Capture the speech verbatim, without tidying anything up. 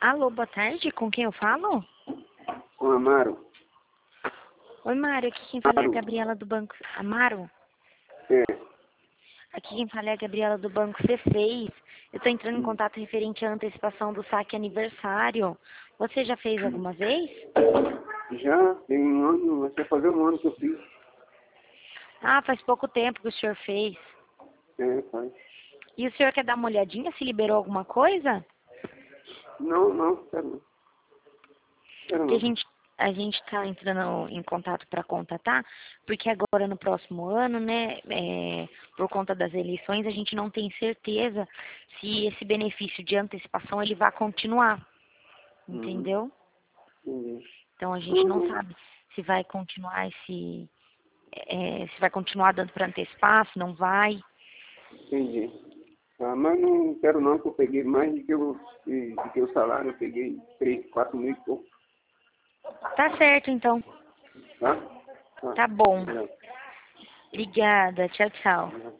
Alô, boa tarde, com quem eu falo? Com Amaro. Oi, Mário, aqui quem fala é a Amaro. Gabriela do Banco... Amaro? É. Aqui quem fala é a Gabriela do Banco C seis. Eu tô entrando em Hum. contato referente à antecipação do saque aniversário. Você já fez alguma vez? Já tem um ano, vai fazer um ano que eu fiz. Ah, faz pouco tempo que o senhor fez. É, faz. E o senhor quer dar uma olhadinha se liberou alguma coisa? Não, não, quero não. Quero Porque a não. gente a gente está entrando em contato para contatar, porque agora no próximo ano, né, é, por conta das eleições, a gente não tem certeza se esse benefício de antecipação ele vai continuar, Uhum. entendeu? Entendi. Então a gente não Uhum. sabe se vai continuar esse, é, se vai continuar dando para antecipar, se não vai. Entendi. Ah, mas não quero não, que eu peguei mais do que, eu, de- do que o salário. Eu peguei três, quatro mil e pouco. Tá certo, então. Tá? Tá. Tá bom. Obrigado. Obrigada. Tchau, tchau.